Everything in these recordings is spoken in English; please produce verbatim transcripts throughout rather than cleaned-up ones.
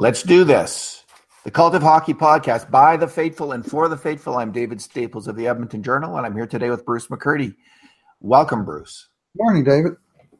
Let's do this. The Cult of Hockey podcast by the faithful and for the faithful. I'm David Staples of the Edmonton Journal, and I'm here today with Bruce McCurdy. Welcome, Bruce. Morning, David.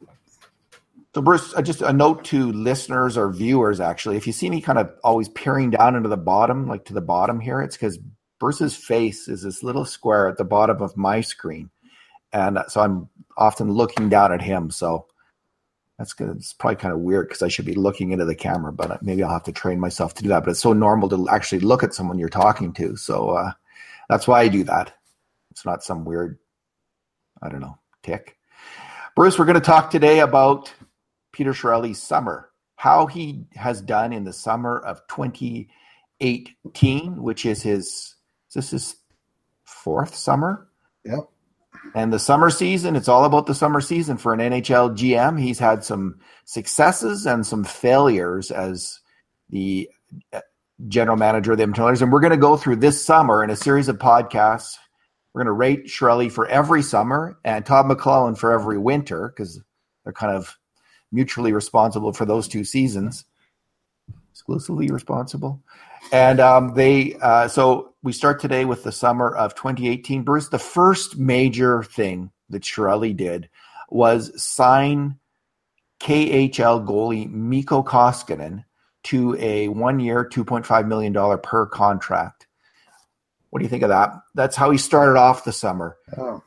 So, Bruce, uh, just a note to listeners or viewers, actually. If you see me kind of always peering down into the bottom, like to the bottom here, it's because Bruce's face is this little square at the bottom of my screen. And so I'm often looking down at him. So that's good. It's probably kind of weird because I should be looking into the camera, but maybe I'll have to train myself to do that. But it's so normal to actually look at someone you're talking to. So uh, that's why I do that. It's not some weird, I don't know, tick. Bruce, we're going to talk today about Peter Chiarelli's summer, how he has done in the summer of twenty eighteen, which is his, is this his fourth summer? Yep. And the summer season, it's all about the summer season for an N H L G M. He's had some successes and some failures as the general manager of the Edmonton Oilers. And we're going to go through this summer in a series of podcasts. We're going to rate Chiarelli for every summer and Todd McLellan for every winter because they're kind of mutually responsible for those two seasons. Exclusively responsible. And um, they, uh, so we start today with the summer of twenty eighteen. Bruce, the first major thing that Chiarelli did was sign K H L goalie Mikko Koskinen to a one-year, two point five million dollars per contract. What do you think of that? That's how he started off the summer. Oh.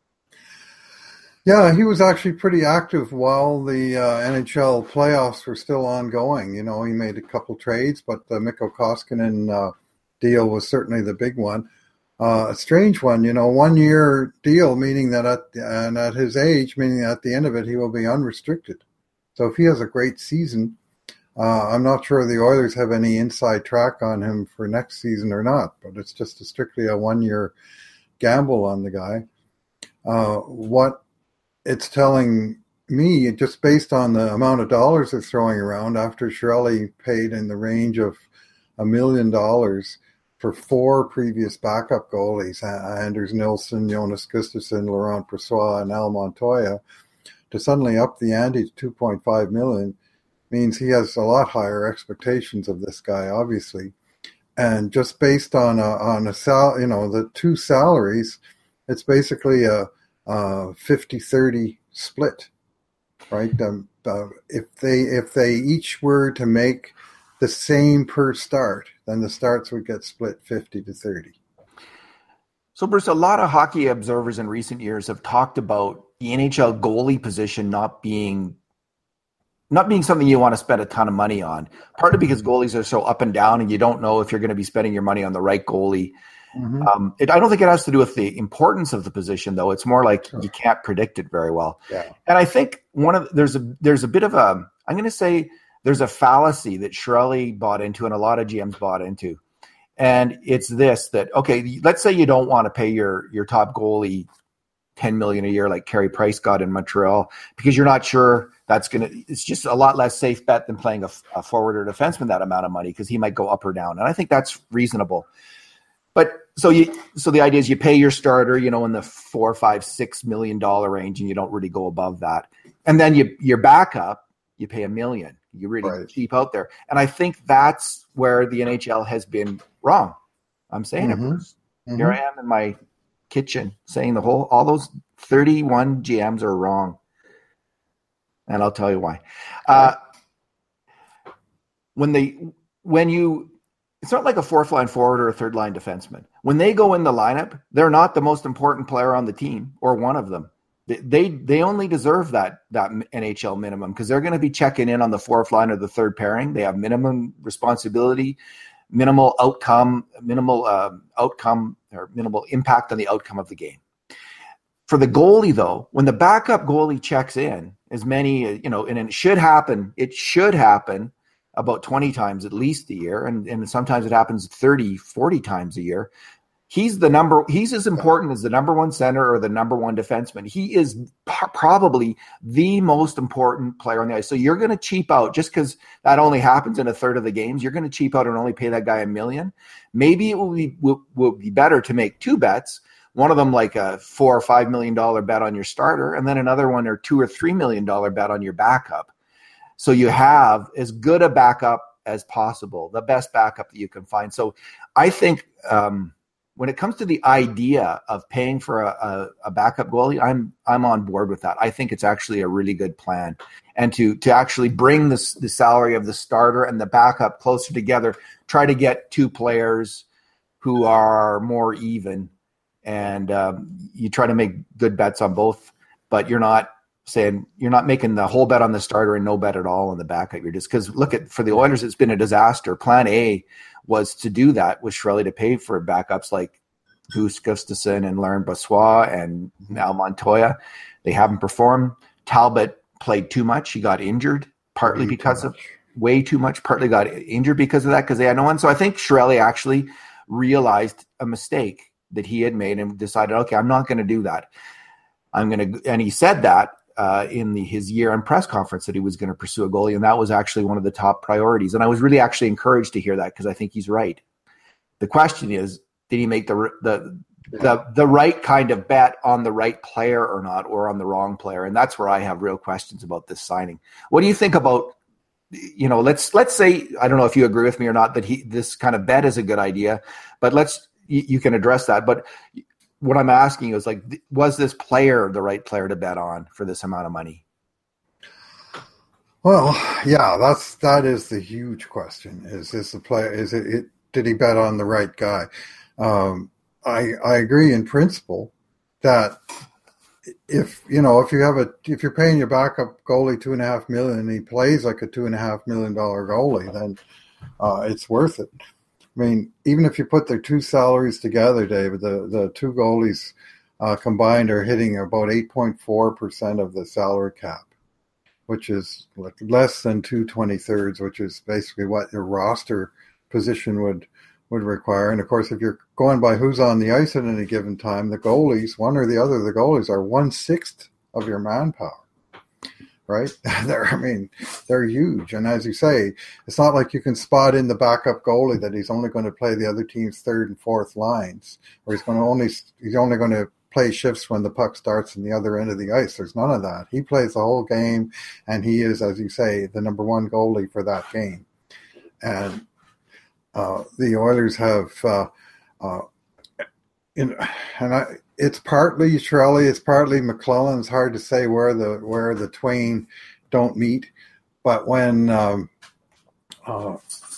Yeah, he was actually pretty active while the uh, N H L playoffs were still ongoing. You know, he made a couple trades, but the Mikko Koskinen uh, deal was certainly the big one. Uh, a strange one, you know, one-year deal, meaning that at and at his age, meaning at the end of it, he will be unrestricted. So if he has a great season, uh, I'm not sure the Oilers have any inside track on him for next season or not, but it's just a strictly a one-year gamble on the guy. Uh, what it's telling me, just based on the amount of dollars they're throwing around after Chiarelli paid in the range of a million dollars for four previous backup goalies, Anders Nilsson, Jonas Gustafsson, Laurent Brossoit, and Al Montoya, to suddenly up the ante to two point five million dollars means he has a lot higher expectations of this guy, obviously. And just based on a, on a sal, you know, the two salaries, it's basically a fifty thirty split, right? Um, uh, if they if they each were to make the same per start, then the starts would get split fifty to thirty. So, Bruce, a lot of hockey observers in recent years have talked about the N H L goalie position not being not being something you want to spend a ton of money on, partly because goalies are so up and down and you don't know if you're going to be spending your money on the right goalie. Mm-hmm. Um, it, I don't think it has to do with the importance of the position, though. It's more like sure. You can't predict it very well. Yeah. And I think one of there's a there's a bit of a I'm going to say there's a fallacy that Chiarelli bought into and a lot of G Ms bought into, and it's this: that okay, let's say you don't want to pay your your top goalie ten million dollars a year like Carey Price got in Montreal because you're not sure that's going to. It's just a lot less safe bet than playing a, a forward or defenseman that amount of money because he might go up or down, and I think that's reasonable. But so you, so the idea is you pay your starter, you know, in the four, five, six million dollar range, and you don't really go above that. And then you, your backup, you pay a million. You really right. cheap out there. And I think that's where the N H L has been wrong. I'm saying mm-hmm. it, Bruce. Mm-hmm. Here I am in my kitchen saying the whole, all those thirty-one G Ms are wrong. And I'll tell you why. Uh, when they, when you, it's not like a fourth line forward or a third line defenseman. When they go in the lineup, they're not the most important player on the team or one of them. They they, they only deserve that that N H L minimum because they're going to be checking in on the fourth line or the third pairing. They have minimum responsibility, minimal outcome, minimal uh, outcome or minimal impact on the outcome of the game. For the goalie, though, when the backup goalie checks in, as many, you know, and it should happen, it should happen about twenty times at least a year, and, and sometimes it happens thirty, forty times a year. He's the number, he's as important as the number one center or the number one defenseman. He is p- probably the most important player on the ice. So you're going to cheap out just because that only happens in a third of the games. You're going to cheap out and only pay that guy a million. Maybe it will be, will, will be better to make two bets. One of them like a four or five million dollar bet on your starter, and then another one or two or three million dollar bet on your backup. So you have as good a backup as possible, the best backup that you can find. So I think um, when it comes to the idea of paying for a, a, a backup goalie, I'm I'm on board with that. I think it's actually a really good plan. And to to actually bring this, the salary of the starter and the backup closer together, try to get two players who are more even, and um, you try to make good bets on both, but you're not saying you're not making the whole bet on the starter and no bet at all on the backup. You're just, because look at, for the Oilers, it's been a disaster. Plan A was to do that with Chiarelli, to pay for backups like Goose Gustafsson and Laurent Brossoit and now Montoya. They haven't performed. Talbot played too much. He got injured, partly way because of way too much, partly got injured because of that, because they had no one. So I think Chiarelli actually realized a mistake that he had made and decided, okay, I'm not going to do that. I'm going to, and he said that uh, in the, his year-end press conference, that he was going to pursue a goalie, and that was actually one of the top priorities. And I was really actually encouraged to hear that, because I think he's right. The question is, did he make the the the the right kind of bet on the right player or not, or on the wrong player? And that's where I have real questions about this signing. What do you think about, you know, let's let's say, I don't know if you agree with me or not, that he this kind of bet is a good idea, but let's you, you can address that. But what I'm asking you is, like, was this player the right player to bet on for this amount of money? Well, yeah, that's that is the huge question. Is this a player? Is it, it did he bet on the right guy? Um, I I agree in principle that if you know if you have a if you're paying your backup goalie two and a half million and he plays like a two and a half million dollar goalie, then uh, it's worth it. I mean, even if you put their two salaries together, David, the the two goalies uh, combined are hitting about eight point four percent of the salary cap, which is like less than two twenty-thirds, which is basically what your roster position would would require. And of course, if you're going by who's on the ice at any given time, the goalies, one or the other of the goalies, are one-sixth of your manpower, right? they're, I mean, they're huge. And as you say, it's not like you can spot in the backup goalie that he's only going to play the other team's third and fourth lines, or he's going to only, he's only going to play shifts when the puck starts in the other end of the ice. There's none of that. He plays the whole game, and he is, as you say, the number one goalie for that game. And uh, the Oilers have, uh, uh, in, and I, it's partly Chiarelli, it's partly McLellan. It's hard to say where the where the twain don't meet. But when um, uh,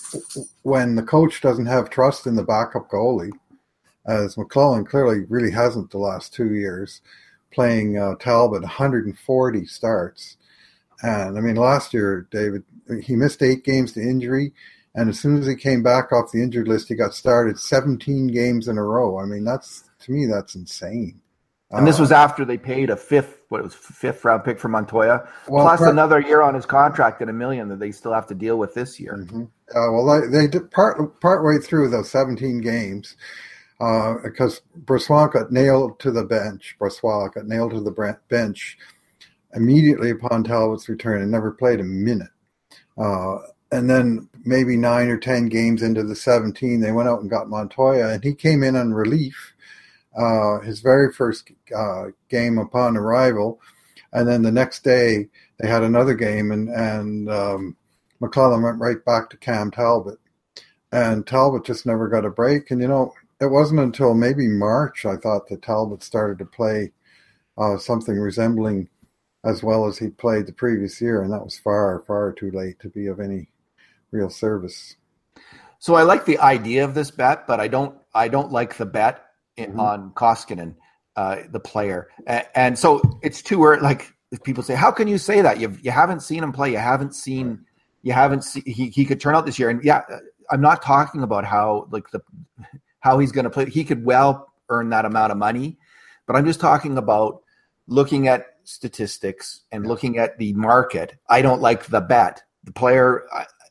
when the coach doesn't have trust in the backup goalie, as McLellan clearly really hasn't the last two years, playing uh, Talbot one hundred forty starts. And, I mean, last year, David, he missed eight games to injury, and as soon as he came back off the injured list, he got started seventeen games in a row. I mean, that's to me, that's insane. And this was after they paid a fifth, what it was, fifth round pick for Montoya, well, plus part, another year on his contract at a million that they still have to deal with this year. Mm-hmm. Uh, well, they, they did part part way through those seventeen games. Uh, because Brossoit got nailed to the bench. Brossoit got nailed to the bench immediately upon Talbot's return and never played a minute. Uh, and then maybe nine or ten games into the seventeen, they went out and got Montoya, and he came in on relief, uh, his very first uh, game upon arrival. And then the next day, they had another game, and, and um, McLellan went right back to Cam Talbot. And Talbot just never got a break. And, you know, it wasn't until maybe March, I thought, that Talbot started to play uh, something resembling as well as he played the previous year, and that was far, far too late to be of any real service. So I like the idea of this bet, but I don't I don't like the bet in, mm-hmm. on Koskinen, uh, the player. And, and so it's too early. Like, people say, how can you say that? You you haven't seen him play. You haven't seen right. you haven't seen he he could turn out this year. And yeah, I'm not talking about how like the how he's going to play. He could well earn that amount of money, but I'm just talking about looking at statistics and looking at the market. I don't like the bet. The player,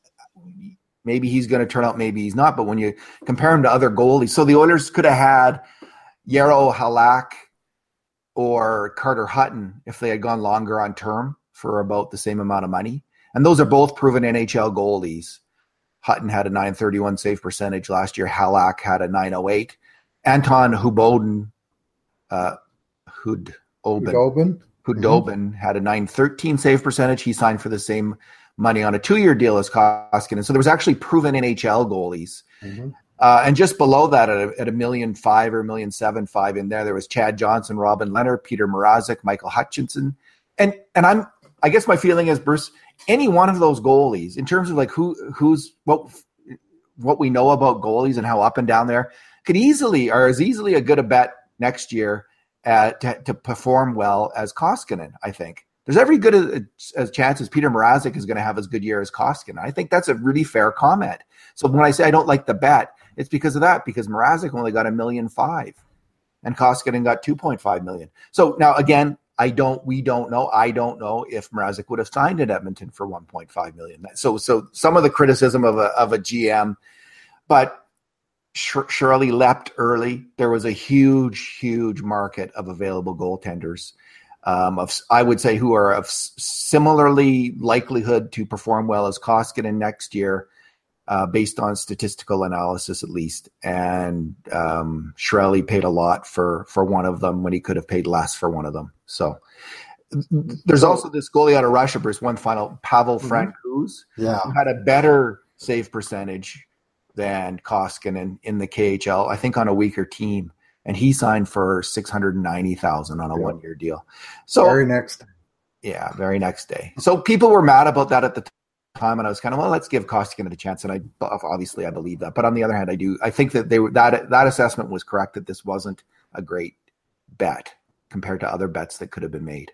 maybe he's going to turn out, maybe he's not. But when you compare him to other goalies, so the Oilers could have had Jaro Halak or Carter Hutton if they had gone longer on term for about the same amount of money. And those are both proven N H L goalies. Hutton had a nine thirty-one save percentage last year. Halak had a nine oh eight. Anton Hudobin, uh, Hudobin, Hudobin, Hudobin mm-hmm. had a nine thirteen save percentage. He signed for the same money on a two-year deal as Koskinen. So there was actually proven N H L goalies. Mm-hmm. Uh, and just below that, at a, at a million five or a million seven five in there, there was Chad Johnson, Robin Leonard, Peter Mrazek, Michael Hutchinson. And and I'm I guess my feeling is, Bruce, any one of those goalies, in terms of like who who's what what we know about goalies and how up and down there, could easily or is easily a good a bet next year uh, to, to perform well as Koskinen, I think. There's every good a, a chance as Peter Mrazek is going to have as good year as Koskinen. I think that's a really fair comment. So when I say I don't like the bet, it's because of that, because Mrazek only got a million five and Koskinen got two point five million. So now again, I don't, we don't know. I don't know if Mrazek would have signed in Edmonton for one point five million. So, so some of the criticism of a, of a G M, but Shirley leapt early. There was a huge, huge market of available goaltenders. Um, of, I would say who are of similarly likelihood to perform well as Koskinen next year. Uh, based on statistical analysis, at least. And um, Shirley paid a lot for, for one of them when he could have paid less for one of them. So there's also this goalie out of Russia, Bruce, one final, Pavel mm-hmm. Francouz, yeah. who had a better save percentage than Koskinen in the K H L, I think on a weaker team. And he signed for six hundred ninety thousand dollars on a yeah. one-year deal. So very next day. Yeah, very next day. So people were mad about that at the time. time and I was kind of, well, let's give Koskinen a chance. And I obviously I believe that, but on the other hand, I do, I think that they were, that, that assessment was correct, that this wasn't a great bet compared to other bets that could have been made.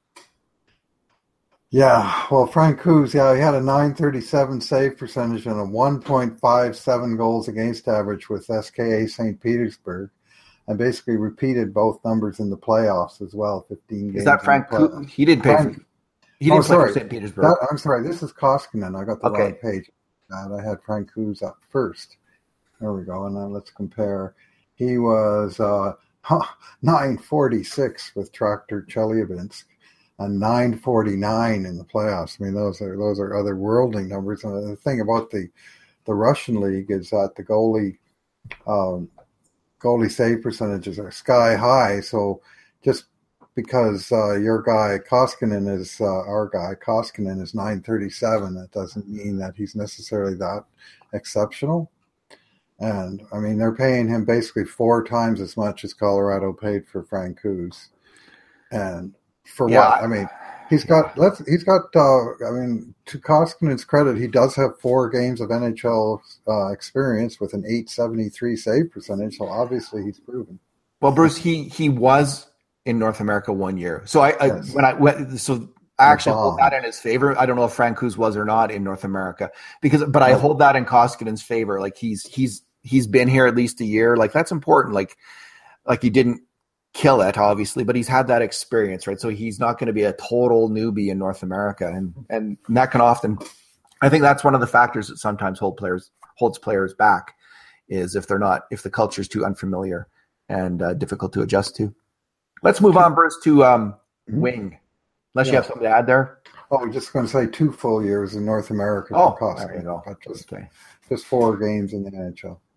Yeah. Well, Francouz, yeah, he had a nine thirty-seven save percentage and a one point five seven goals against average with S K A Saint Petersburg, and basically repeated both numbers in the playoffs as well. fifteen games. Is that Francouz? He did pay Frank- for He didn't oh, play sorry. for Saint Petersburg. That, I'm sorry. This is Koskinen. I got the okay. wrong page. And I had Francouz up first. There we go. And then let's compare. He was uh, nine forty-six with Tractor Chelyabinsk and nine forty-nine in the playoffs. I mean, those are those are otherworldly numbers. And the thing about the the Russian league is that the goalie um, goalie save percentages are sky high. So just because uh, your guy Koskinen is uh, our guy Koskinen is nine thirty-seven, that doesn't mean that he's necessarily that exceptional. And I mean, they're paying him basically four times as much as Colorado paid for Francouz. And for yeah, what? I, I mean, he's got let's he's got. Uh, I mean, to Koskinen's credit, he does have four games of N H L uh, experience with an eight seventy-three save percentage. So obviously, he's proven. Well, Bruce, he he was in North America one year. So I, I yes. when I went, so I actually hold that in his favor. I don't know if Francouz was or not in North America because, but I hold that in Koskinen's favor. Like he's he's he's been here at least a year. Like that's important. Like like he didn't kill it, obviously, but he's had that experience, right? So he's not going to be a total newbie in North America, and and that can often, I think that's one of the factors that sometimes hold players holds players back, is if they're not if the culture is too unfamiliar and uh, difficult to adjust to. Let's move on, Bruce, to um, mm-hmm. wing. Unless yeah. you have something to add there. Oh, I'm just going to say two full years in North America oh, for there you go. But just, okay. just four games in the N H L.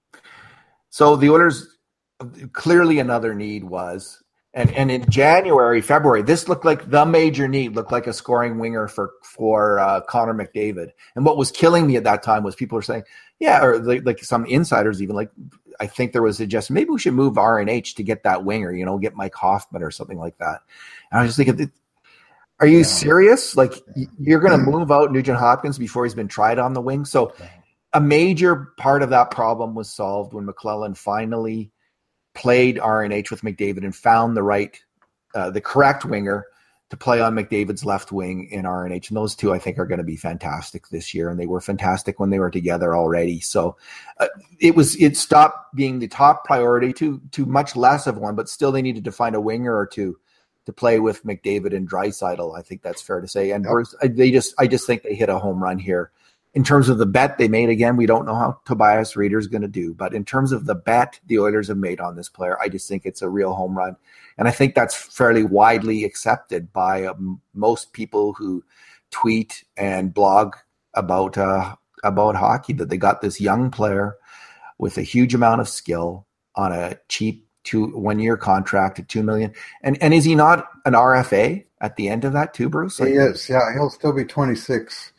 So the Oilers, clearly another need was, and, and in January, February, this looked like the major need, looked like a scoring winger for, for uh, Connor McDavid. And what was killing me at that time was people were saying, yeah, or like, like some insiders even, like, I think there was a suggestion, maybe we should move R N H to get that winger, you know, get Mike Hoffman or something like that. And I was just thinking, are you yeah. serious? Like you're going to move out Nugent Hopkins before he's been tried on the wing? So a major part of that problem was solved when McClellan finally played R N H with McDavid and found the right, uh, the correct winger to play on McDavid's left wing in R N H. And those two, I think, are going to be fantastic this year. And they were fantastic when they were together already. So uh, it was, it stopped being the top priority to, to much less of one, but still they needed to find a winger or two to play with McDavid and Draisaitl. I think that's fair to say. And yep. Bruce, I, they just, I just think they hit a home run here. In terms of the bet they made, again, we don't know how Tobias Reeder is going to do. But in terms of the bet the Oilers have made on this player, I just think it's a real home run. And I think that's fairly widely accepted by um, most people who tweet and blog about uh, about hockey, that they got this young player with a huge amount of skill on a cheap two one-year contract at two million dollars. And and is he not an R F A at the end of that too, Bruce? Like, he is, yeah. He'll still be twenty-six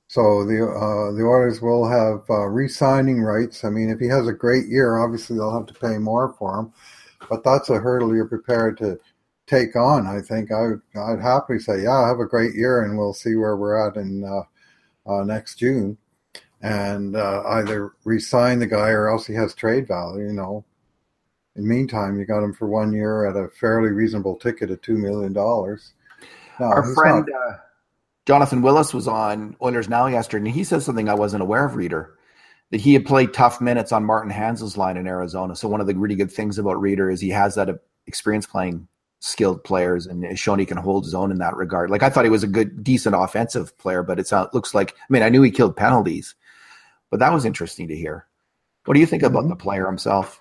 So the uh, the Oilers will have uh, re-signing rights. I mean, if he has a great year, obviously they'll have to pay more for him. But that's a hurdle you're prepared to take on. I think I would, I'd happily say, yeah, have a great year, and we'll see where we're at in uh, uh, next June, and uh, either re-sign the guy or else he has trade value. You know, in the meantime, you got him for one year at a fairly reasonable ticket of two million dollars. No, Our friend. Not, uh, Jonathan Willis was on Oilers Now yesterday, and he said something I wasn't aware of, Reader, that he had played tough minutes on Martin Hanzal's line in Arizona. So one of the really good things about Reader is he has that experience playing skilled players and has shown he can hold his own in that regard. Like, I thought he was a good, decent offensive player, but it looks like, I mean, I knew he killed penalties, but that was interesting to hear. What do you think about mm-hmm. the player himself?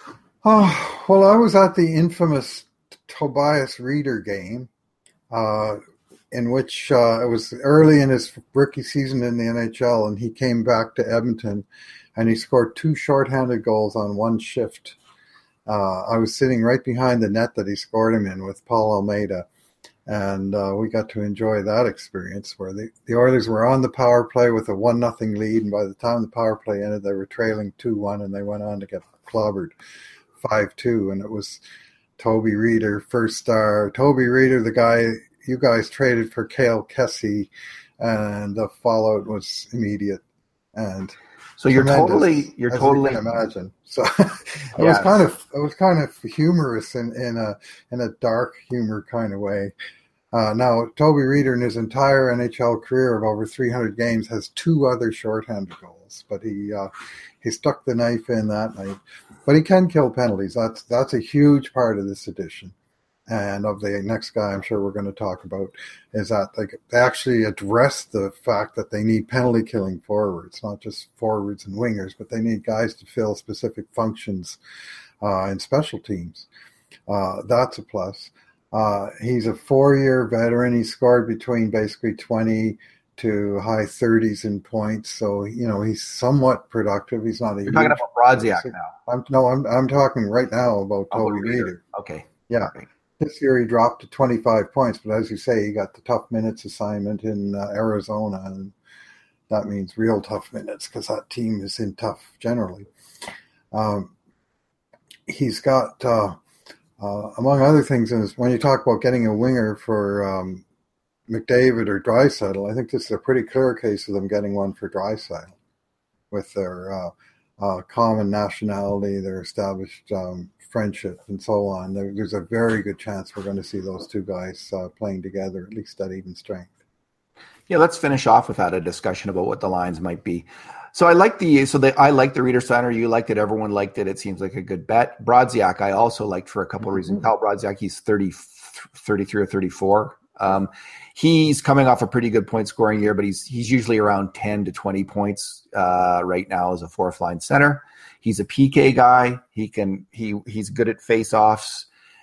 Oh, well, I was at the infamous Tobias Reader game, uh, in which uh, it was early in his rookie season in the N H L, and he came back to Edmonton, and he scored two shorthanded goals on one shift. Uh, I was sitting right behind the net that he scored him in with Paul Almeida, and uh, we got to enjoy that experience where the, the Oilers were on the power play with a one nothing lead, and by the time the power play ended, they were trailing two one, and they went on to get clobbered five two, and it was Toby Reader, first star. Toby Reader, the guy you guys traded for Cale Kessie, and the fallout was immediate. And so you're totally, you're totally you can imagine. So it yeah. was kind of, it was kind of humorous in, in a in a dark humor kind of way. Uh, now Toby Reader in his entire N H L career of over three hundred games has two other shorthanded goals, but he uh, he stuck the knife in that night. But he can kill penalties. That's that's a huge part of this edition. And of the next guy I'm sure we're going to talk about is that they actually address the fact that they need penalty killing forwards, not just forwards and wingers, but they need guys to fill specific functions uh, in special teams. Uh, that's a plus. Uh, he's a four-year veteran. He scored between basically twenty to high thirties in points. So, you know, he's somewhat productive. He's not a You're talking about Brodziak now. I'm, no, I'm I'm talking right now about oh, Toby Reader. Reader. Okay. Yeah. Okay. This year he dropped to twenty-five points, but as you say, he got the tough minutes assignment in uh, Arizona, and that means real tough minutes because that team is in tough generally. Um, he's got, uh, uh, among other things, is when you talk about getting a winger for um, McDavid or Draisaitl, I think this is a pretty clear case of them getting one for Draisaitl with their uh, uh, common nationality, their established um, friendship, and so on. There, there's a very good chance we're going to see those two guys uh, playing together, at least at even strength. Yeah, let's finish off with that, a discussion about what the lines might be. So I like the so the, I like the Reader Center. You liked it. Everyone liked it. It seems like a good bet. Brodziak, I also liked for a couple mm-hmm. of reasons. Kyle Brodziak, he's thirty, thirty-three or thirty-four. Um, he's coming off a pretty good point scoring year, but he's he's usually around ten to twenty points uh, right now as a fourth line center. He's a P K guy. He can he he's good at face-offs,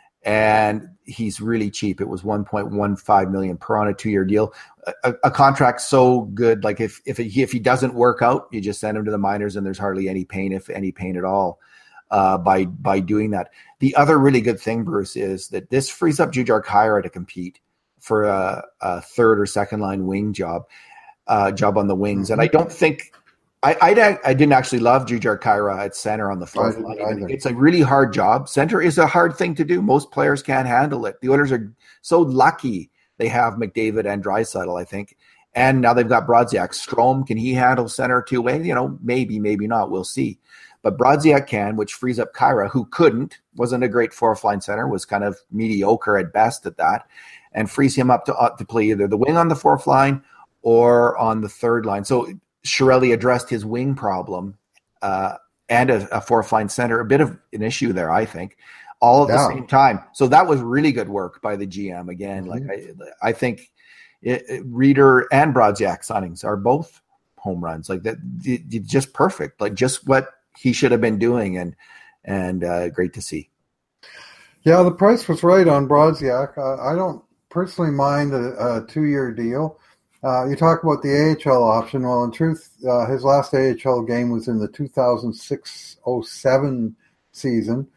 and he's really cheap. It was one point one five million per on a two-year deal. A, a contract so good, like if if he, if he doesn't work out, you just send him to the minors, and there's hardly any pain, if any pain at all, uh, by by doing that. The other really good thing, Bruce, is that this frees up Jujhar Khaira to compete for a, a third or second line wing job, uh, job on the wings, and I don't think. I, I I didn't actually love Jujhar Khaira at center on the fourth line. It's a really hard job. Center is a hard thing to do. Most players can't handle it. The Oilers are so lucky they have McDavid and Draisaitl, I think. And now they've got Brodziak. Strome, can he handle center two-way? You know, maybe, maybe not. We'll see. But Brodziak can, which frees up Khaira, who couldn't, wasn't a great fourth line center, was kind of mediocre at best at that, and frees him up to, uh, to play either the wing on the fourth line or on the third line. So Chiarelli addressed his wing problem uh, and a, a fourth line center, a bit of an issue there, I think, all at yeah. the same time. So that was really good work by the G M. Again, mm-hmm. like I, I think it, it, Reader and Brodziak signings are both home runs, like that, it, it, just perfect, like just what he should have been doing, and and uh, great to see. Yeah, the price was right on Brodziak. Uh, I don't personally mind a, a two-year deal. Uh, you talk about the A H L option. Well, in truth, uh, his last A H L game was in the two thousand six oh seven season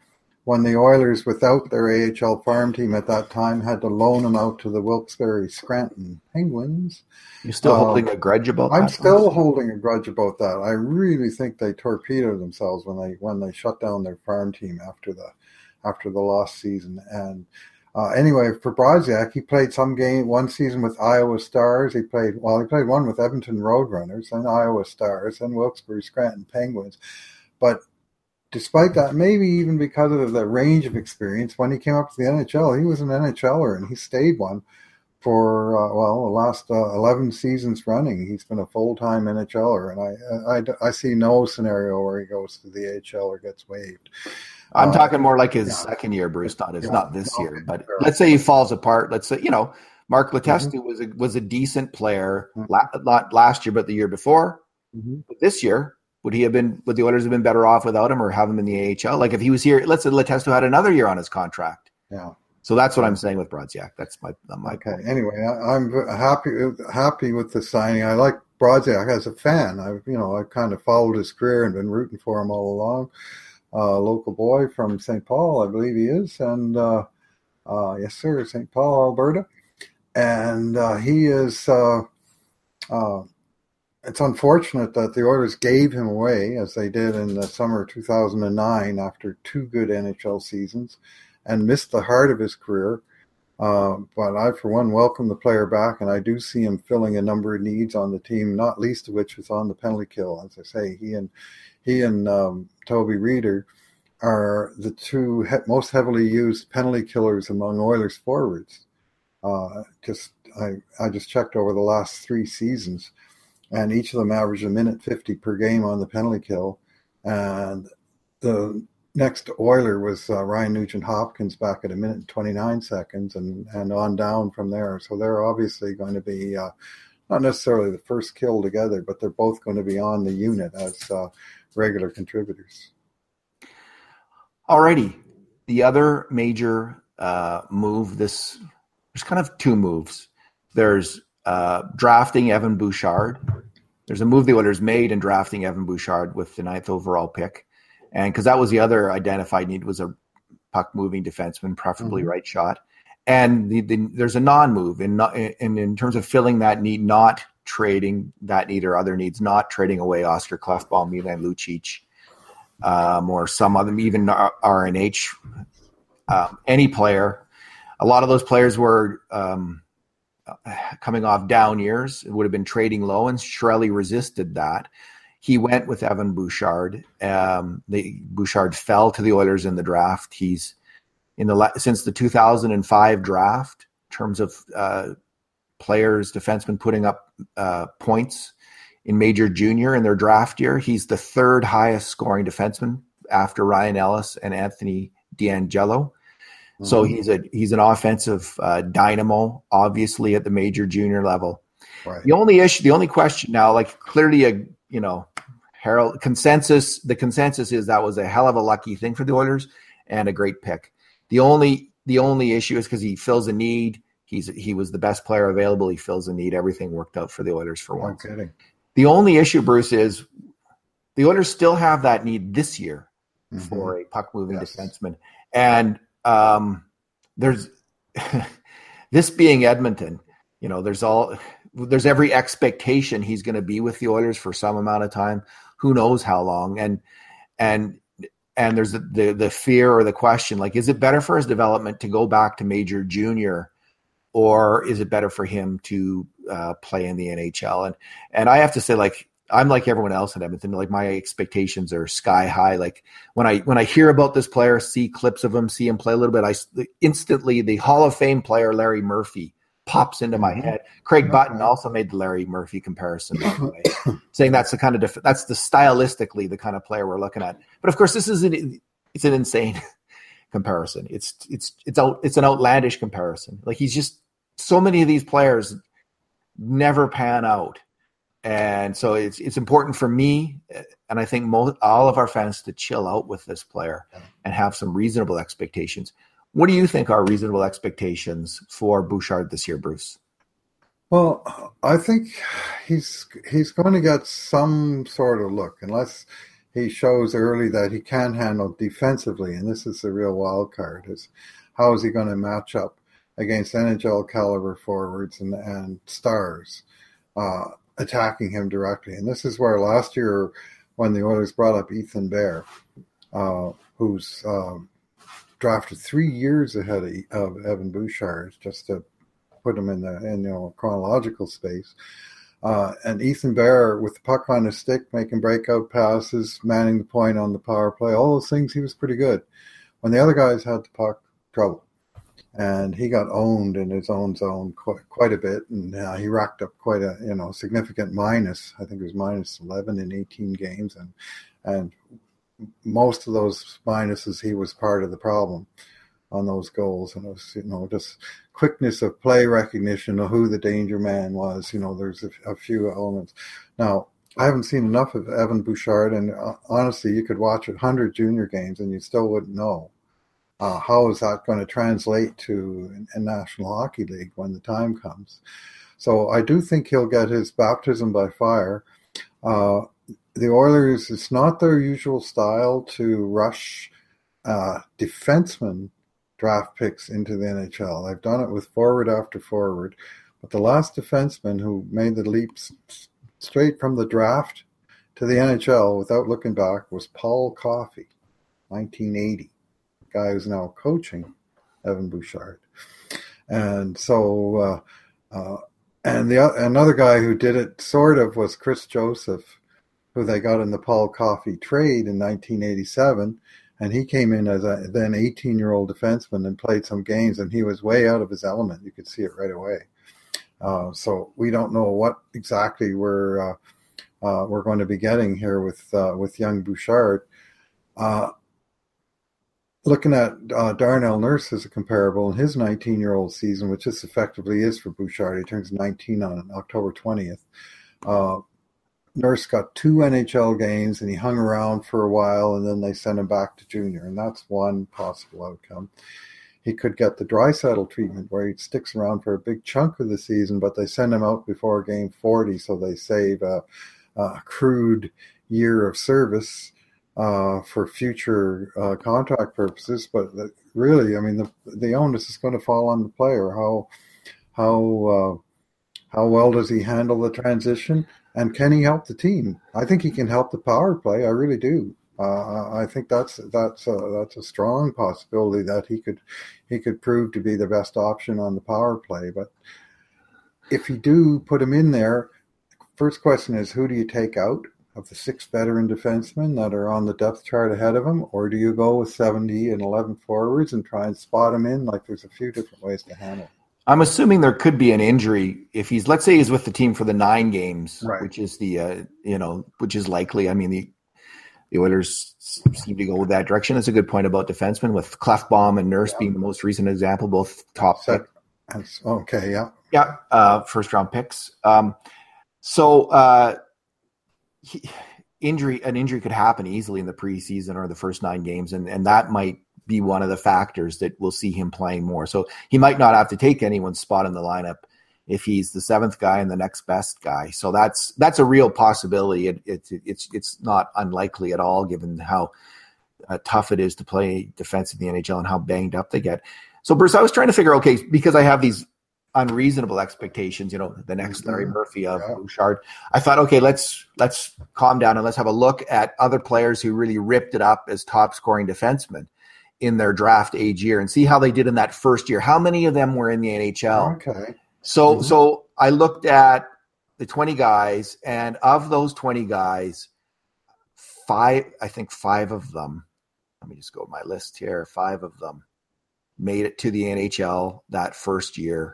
when the Oilers, without their A H L farm team at that time, had to loan him out to the Wilkes-Barre Scranton Penguins. You're still Um, holding a grudge about I'm that? still Bruce? holding a grudge about that. I really think they torpedoed themselves when they when they shut down their farm team after the after the lost season. And uh, anyway, for Brodziak, he played some game one season with Iowa Stars. He played well. He played one with Edmonton Roadrunners and Iowa Stars and Wilkes-Barre Scranton Penguins, but despite that, maybe even because of the range of experience, when he came up to the N H L, he was an NHLer, and he stayed one for, uh, well, the last uh, eleven seasons running. He's been a full-time NHLer, and I, I, I see no scenario where he goes to the A H L or gets waived. I'm uh, talking more like his yeah. second year, Bruce, not his, yeah. not this okay. year. But Fair. let's say he falls apart. Let's say, you know, Mark Letestu mm-hmm. was a, was a decent player, mm-hmm. la- not last year, but the year before. Mm-hmm. But this year, Would he have been? Would the Oilers have been better off without him, or have him in the A H L? Like if he was here, let's say Letestu had another year on his contract. Yeah. So that's what I'm saying with Brodziak. That's my my okay. point. Anyway, I, I'm happy happy with the signing. I like Brodziak as a fan. I you know I kind of followed his career and been rooting for him all along. Uh, local boy from Saint Paul, I believe he is, and uh, uh, yes, sir, Saint Paul, Alberta, and uh, he is. Uh, uh, It's unfortunate that the Oilers gave him away, as they did in the summer of two thousand nine after two good N H L seasons, and missed the heart of his career. Uh, but I, for one, welcome the player back, and I do see him filling a number of needs on the team, not least of which is on the penalty kill. As I say, he and he and um, Toby Reeder are the two he- most heavily used penalty killers among Oilers forwards. Uh, just I, I just checked over the last three seasons. And each of them averaged a minute fifty per game on the penalty kill. And the next Oiler was uh, Ryan Nugent-Hopkins back at a minute and twenty-nine seconds and, and on down from there. So they're obviously going to be uh, not necessarily the first kill together, but they're both going to be on the unit as uh, regular contributors. Alrighty. The other major uh, move, this there's kind of two moves. There's uh, drafting Evan Bouchard. There's a move the Oilers made in drafting Evan Bouchard with the ninth overall pick. And because that was the other identified need was a puck-moving defenseman, preferably mm-hmm. right shot. And the, the, there's a non-move in, in in terms of filling that need, not trading that need or other needs, not trading away Oscar Klefbom, Milan Lucic, um, or some other, even R N H, um, any player. A lot of those players were um, – coming off down years, it would have been trading low, and Chiarelli resisted that. He went with Evan Bouchard. Um, the Bouchard fell to the Oilers in the draft. He's in the since the two thousand five draft, in terms of uh, players, defensemen putting up uh, points in Major Junior in their draft year. He's the third highest scoring defenseman after Ryan Ellis and Anthony D'Angelo. So he's a he's an offensive uh, dynamo, obviously at the major junior level. Right. The only issue, the only question now, like clearly a you know, Harold consensus. The consensus is that was a hell of a lucky thing for the Oilers and a great pick. The only the only issue is because he fills a need. He's he was the best player available. He fills a need. Everything worked out for the Oilers for once. No kidding. The only issue, Bruce, is the Oilers still have that need this year mm-hmm. for a puck moving yes. defenseman, and Um, there's this being Edmonton, you know, there's all, there's every expectation he's going to be with the Oilers for some amount of time. Who knows how long? And, and, and there's the, the, the fear or the question, like, is it better for his development to go back to major junior, or is it better for him to uh, play in the N H L? And, and I have to say, like, I'm like everyone else in Edmonton. Like my expectations are sky high. Like when I when I hear about this player, see clips of him, see him play a little bit, I instantly the Hall of Fame player Larry Murphy pops into my head. Craig okay. Button also made the Larry Murphy comparison, by the way, saying that's the kind of def- that's the stylistically the kind of player we're looking at. But of course, this is an it's an insane comparison. It's it's it's out it's an outlandish comparison. Like he's just so many of these players never pan out. And so it's it's important for me, and I think most all of our fans, to chill out with this player and have some reasonable expectations. What do you think are reasonable expectations for Bouchard this year, Bruce? Well, I think he's he's going to get some sort of look, unless he shows early that he can handle defensively, and this is the real wild card: is how is he going to match up against N H L caliber forwards and, and stars uh, attacking him directly. And this is where last year, when the Oilers brought up Ethan Bear, uh, who's um, drafted three years ahead of, of Evan Bouchard, just to put him in the in you know chronological space. Uh, and Ethan Bear, with the puck on his stick, making breakout passes, manning the point on the power play, all those things, he was pretty good. When the other guys had the puck, trouble. And he got owned in his own zone quite, quite a bit, and uh, he racked up quite a you know significant minus. I think it was minus eleven in eighteen games, and and most of those minuses he was part of the problem on those goals. And it was you know just quickness of play recognition of who the danger man was. You know, there's a, a few elements. Now I haven't seen enough of Evan Bouchard, and uh, honestly, you could watch a hundred junior games and you still wouldn't know. Uh, how is that going to translate to a National Hockey League when the time comes? So I do think he'll get his baptism by fire. Uh, the Oilers, it's not their usual style to rush uh, defenseman draft picks into the N H L. They've done it with forward after forward. But the last defenseman who made the leap straight from the draft to the N H L without looking back was Paul Coffey, nineteen eighty. Guy who's now coaching Evan Bouchard. And so, uh, uh, and the another guy who did it sort of was Chris Joseph, who they got in the Paul Coffey trade in nineteen eighty-seven. And he came in as a then eighteen-year-old defenseman and played some games, and he was way out of his element. You could see it right away. Uh, so we don't know what exactly we're uh, uh, we're going to be getting here with uh, with young Bouchard. Uh, Looking at uh, Darnell Nurse as a comparable in his nineteen-year-old season, which this effectively is for Bouchard. He turns nineteen on October twentieth. Uh, Nurse got two N H L games, and he hung around for a while, and then they sent him back to junior, and that's one possible outcome. He could get the Draisaitl treatment, where he sticks around for a big chunk of the season, but they send him out before game forty, so they save a, a crude year of service Uh, for future uh, contract purposes, but the, really, I mean, the the onus is going to fall on the player. How how uh, how well does he handle the transition, and can he help the team? I think he can help the power play. I really do. Uh, I think that's that's a, that's a strong possibility that he could he could prove to be the best option on the power play. But if you do put him in there, first question is, who do you take out of the six veteran defensemen that are on the depth chart ahead of him, or do you go with seventy and eleven forwards and try and spot him in? Like, there's a few different ways to handle it. I'm assuming there could be an injury if he's, let's say he's with the team for the nine games, right, which is the, uh, you know, which is likely. I mean, the, the Oilers seem to go that direction. That's a good point about defensemen, with Klefbom and Nurse yeah. being the most recent example, both top pick. Okay. Yeah. Yeah. Uh, first round picks. Um, so, uh, He, injury, an injury could happen easily in the preseason or the first nine games, and, and that might be one of the factors that will see him playing more. So he might not have to take anyone's spot in the lineup if he's the seventh guy and the next best guy. So that's that's a real possibility. It, it, it's it's not unlikely at all, given how uh, tough it is to play defense in the N H L and how banged up they get. So Bruce, I was trying to figure, okay, because I have these unreasonable expectations, you know, the next Larry Murphy of yeah. Bouchard. I thought, okay, let's let's calm down and let's have a look at other players who really ripped it up as top scoring defensemen in their draft age year and see how they did in that first year. How many of them were in the N H L? Okay. So mm-hmm. so I looked at the twenty guys, and of those twenty guys, five, I think five of them, let me just go to my list here, five of them made it to the N H L that first year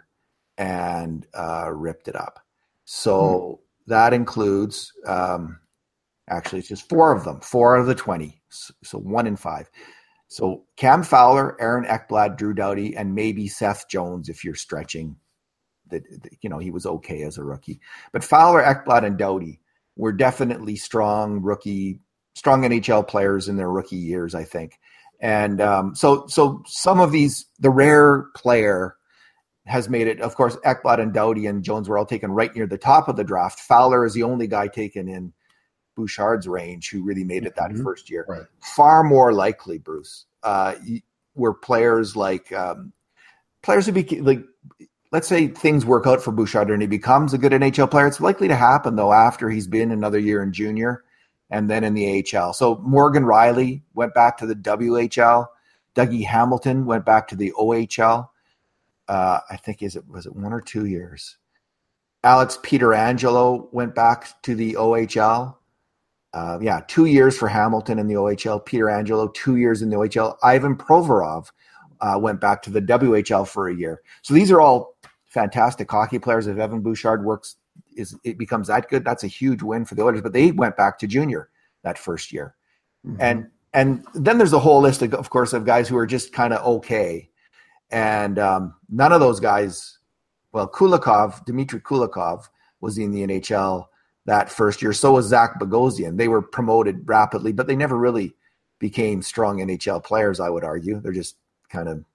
and uh, ripped it up. So hmm. that includes, um, actually, it's just four of them, four of the twenty. So, so one in five. So Cam Fowler, Aaron Ekblad, Drew Doughty, and maybe Seth Jones if you're stretching. That, you know, he was okay as a rookie. But Fowler, Ekblad, and Doughty were definitely strong rookie, strong N H L players in their rookie years, I think. And um, so so some of these, the rare player has made it. Of course, Ekblad and Doughty and Jones were all taken right near the top of the draft. Fowler is the only guy taken in Bouchard's range who really made it that mm-hmm. first year. Right. Far more likely, Bruce, uh, were players like um, players who became like, let's say things work out for Bouchard and he becomes a good N H L player. It's likely to happen though after he's been another year in junior and then in the A H L. So Morgan Riley went back to the W H L. Dougie Hamilton went back to the O H L. Uh, I think is it was it one or two years. Alex Pietrangelo went back to the O H L. Uh, yeah, two years for Hamilton in the O H L. Pietrangelo, two years in the O H L. Ivan Provorov uh, went back to the W H L for a year. So these are all fantastic hockey players. If Evan Bouchard works, is it becomes that good, that's a huge win for the Oilers. But they went back to junior that first year. Mm-hmm. And and then there's a whole list, of, of course, of guys who are just kind of okay. And um, none of those guys – well, Kulikov, Dmitry Kulikov was in the N H L that first year. So was Zach Bogosian. They were promoted rapidly, but they never really became strong N H L players, I would argue. They're just kind of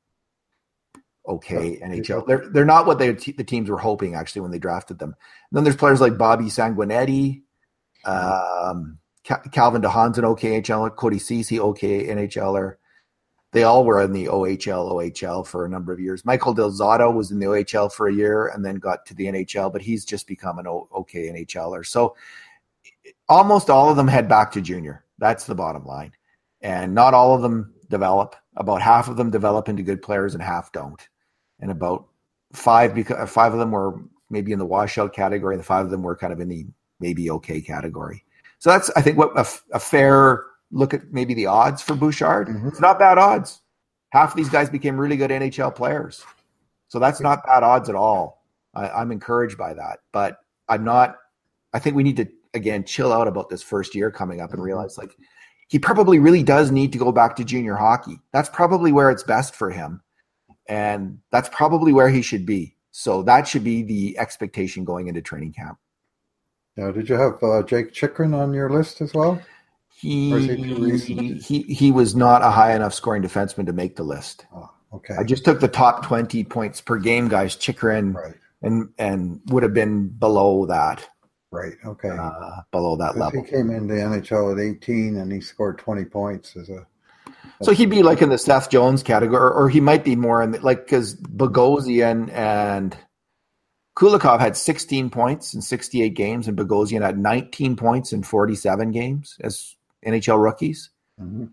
okay N H L. They're they're not what they the teams were hoping, actually, when they drafted them. And then there's players like Bobby Sanguinetti, um, Calvin DeHaan's an okay N H L er, Cody Ceci, okay N H L er. They all were in the O H L, O H L for a number of years. Michael Del Zotto was in the O H L for a year and then got to the N H L, but he's just become an okay N H L er. So almost all of them head back to junior. That's the bottom line. And not all of them develop. About half of them develop into good players and half don't. And about five, because five of them were maybe in the washout category, and the five of them were kind of in the maybe okay category. So that's, I think, what a, a fair look at maybe the odds for Bouchard. Mm-hmm. It's not bad odds. Half of these guys became really good N H L players. So that's not bad odds at all. I, I'm encouraged by that. But I'm not – I think we need to, again, chill out about this first year coming up and realize, like, he probably really does need to go back to junior hockey. That's probably where it's best for him. And that's probably where he should be. So that should be the expectation going into training camp. Yeah. Did you have uh, Jake Chychrun on your list as well? He, he he he was not a high enough scoring defenseman to make the list. Oh, okay. I just took the top twenty points per game guys, Chychrun, right. and and would have been below that. Right. Okay. Uh, below that level. He came into the N H L at eighteen and he scored twenty points as a. So he'd be like in the Seth Jones category, or, or he might be more in the, like, because Bogosian and Kulikov had sixteen points in sixty-eight games, and Bogosian had nineteen points in forty-seven games as N H L rookies. Mm-hmm.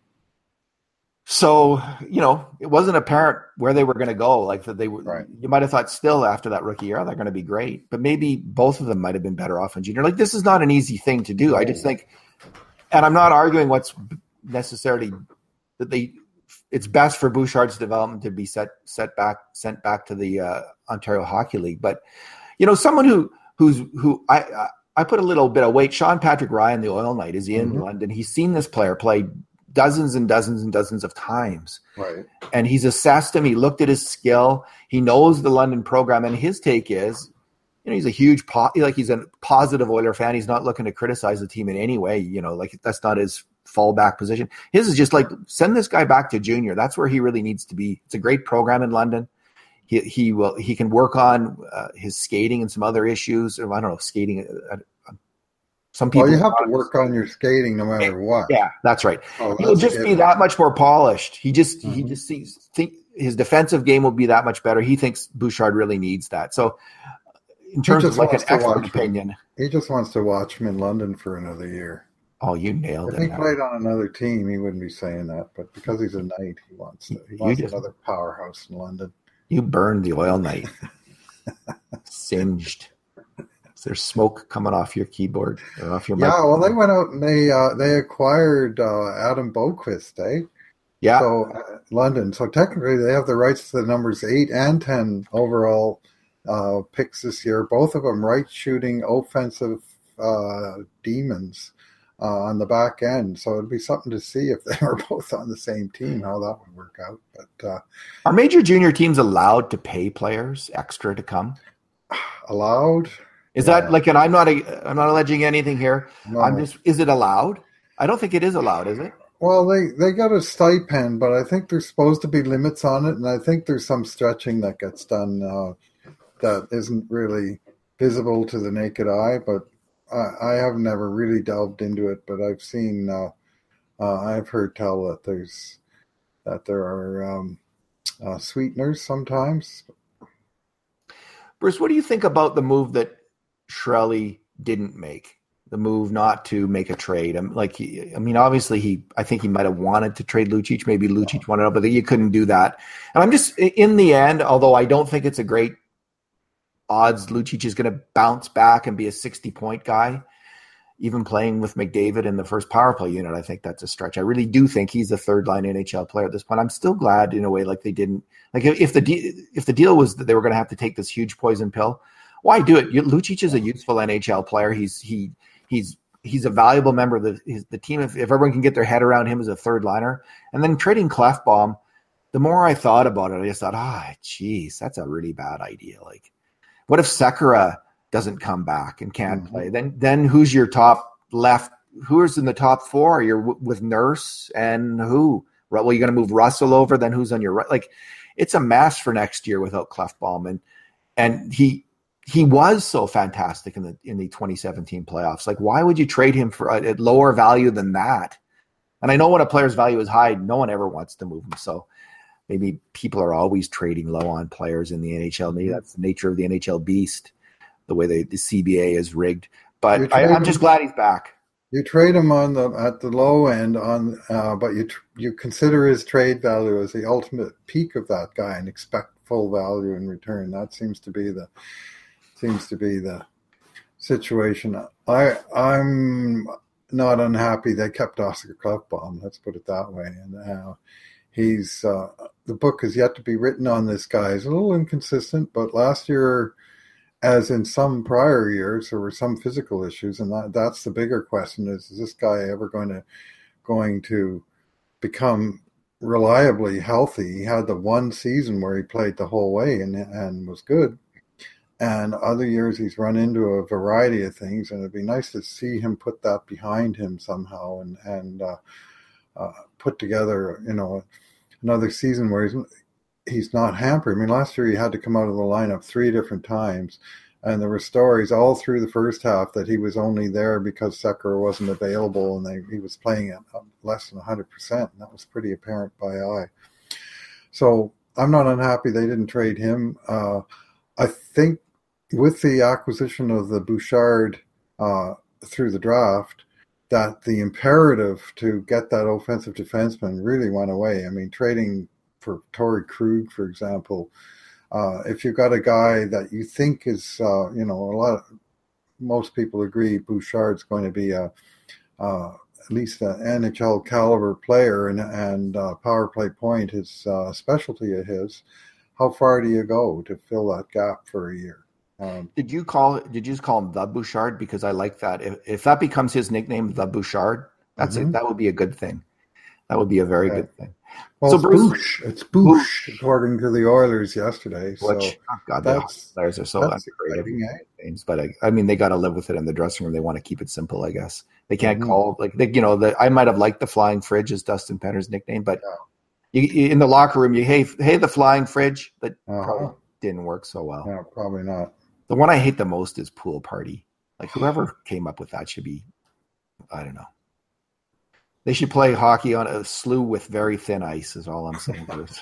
So, you know, it wasn't apparent where they were going to go. Like that they were, right. You might have thought still after that rookie year, oh, they're going to be great, but maybe both of them might have been better off in junior. Like, this is not an easy thing to do. I just think, and I'm not arguing what's necessarily that they, it's best for Bouchard's development to be set, set back, sent back to the uh, Ontario Hockey League. But, you know, someone who, who's, who I, I I put a little bit of weight. Sean Patrick Ryan, the Oil Knight, is in mm-hmm. London. He's seen this player play dozens and dozens and dozens of times. Right. And he's assessed him. He looked at his skill. He knows the London program. And his take is, you know, he's a huge, po- like he's a positive Oiler fan. He's not looking to criticize the team in any way. You know, like that's not his fallback position. His is just like, send this guy back to junior. That's where he really needs to be. It's a great program in London. He he will he can work on uh, his skating and some other issues. Or I don't know, skating. Uh, some people. Well, you have to work on your skating no matter what. Yeah, that's right. Oh, that's He'll just good. be that much more polished. He just mm-hmm. he just sees think his defensive game will be that much better. He thinks Bouchard really needs that. So, in terms of like an expert opinion, he just wants to watch him in London for another year. Oh, you nailed if it. If he played on another team, he wouldn't be saying that. But because he's a Knight, he wants to, he wants just, another powerhouse in London. You burned the Oil Knight. Singed. Is there smoke coming off your keyboard or off your yeah, microphone? well, they went out and they uh, they acquired uh, Adam Boqvist, eh? Yeah. So uh, London. So technically, they have the rights to the numbers eight and ten overall uh, picks this year. Both of them right shooting offensive uh, demons uh, on the back end. So it'd be something to see if they were both on the same team, how that would work out. But uh, are major junior teams allowed to pay players extra to come? Allowed? Is yeah. that like, and I'm not, a, I'm not alleging anything here. No. I'm just, is it allowed? I don't think it is allowed, is it? Well, they, they got a stipend, but I think there's supposed to be limits on it. And I think there's some stretching that gets done uh, that isn't really visible to the naked eye. But I, I have never really delved into it, but I've seen, uh, uh, I've heard tell that there's that there are um, uh, sweeteners sometimes. Bruce, what do you think about the move that Chiarelli didn't make? The move not to make a trade. I'm like, he, I mean, obviously he, I think he might have wanted to trade Lucic. Maybe Lucic wanted to, but you couldn't do that. And I'm just, in the end, although I don't think it's a great odds, Lucic is going to bounce back and be a sixty point guy, even playing with McDavid in the first power play unit. I think that's a stretch. I really do think he's a third line N H L player at this point. I'm still glad in a way, like they didn't, like if the, de- if the deal was that they were going to have to take this huge poison pill, why do it? Lucic is a useful N H L player. He's, he, He's he's a valuable member of the his, the team. If, if everyone can get their head around him as a third liner, and then trading Klefbom, the more I thought about it, I just thought, ah, oh, geez, that's a really bad idea. Like, what if Sekera doesn't come back and can't mm-hmm. play? Then then who's your top left? Who's in the top four? You're w- with Nurse and who? Well, you're going to move Russell over. Then who's on your right? Like, it's a mess for next year without Klefbom, and and he. He was so fantastic in the in the twenty seventeen playoffs. Like, why would you trade him for a, a lower value than that? And I know when a player's value is high, no one ever wants to move him. So maybe people are always trading low on players in the N H L. Maybe that's the nature of the N H L beast, the way they, the C B A is rigged. But I, I'm just glad he's back. You trade him on the at the low end on, uh, but you tr- you consider his trade value as the ultimate peak of that guy and expect full value in return. That seems to be the Seems to be the situation. I I'm not unhappy they kept Oscar Klefbom. Let's put it that way. And uh, he's uh, the book is yet to be written on this guy. He's a little inconsistent, but last year, as in some prior years, there were some physical issues, and that, that's the bigger question: is, is this guy ever going to going to become reliably healthy? He had the one season where he played the whole way and and was good. And other years he's run into a variety of things, and it'd be nice to see him put that behind him somehow and and uh, uh, put together, you know, another season where he's he's not hampered. I mean, last year he had to come out of the lineup three different times, and there were stories all through the first half that he was only there because Sekera wasn't available, and they, he was playing at less than one hundred percent, and that was pretty apparent by eye. So I'm not unhappy they didn't trade him. Uh, I think with the acquisition of the Bouchard uh, through the draft, that the imperative to get that offensive defenseman really went away. I mean, trading for Torrey Krug, for example, uh, if you've got a guy that you think is, uh, you know, a lot of, most people agree Bouchard's going to be a, uh, at least an N H L caliber player, and, and uh, power play point is a specialty of his, how far do you go to fill that gap for a year? Um, did you call did you just call him the Bouchard? Because I like that. If if that becomes his nickname, the Bouchard, that's mm-hmm. it. That would be a good thing. That would be a very okay. good thing. Well, so it's Bruce, Bouch. It's Bouch, Bouch, according to the Oilers yesterday. Which, so oh God, the Oilers are so underrated names. But I, I mean, they got to live with it in the dressing room. They want to keep it simple, I guess. They can't mm-hmm. call like they, you know. The, I might have liked the Flying Fridge as Dustin Penner's nickname, but yeah. you, you, in the locker room, you hey hey the Flying Fridge, that uh-huh. probably didn't work so well. Yeah, probably not. The one I hate the most is Pool Party. Like, whoever came up with that should be, I don't know. They should play hockey on a slough with very thin ice is all I'm saying, Bruce.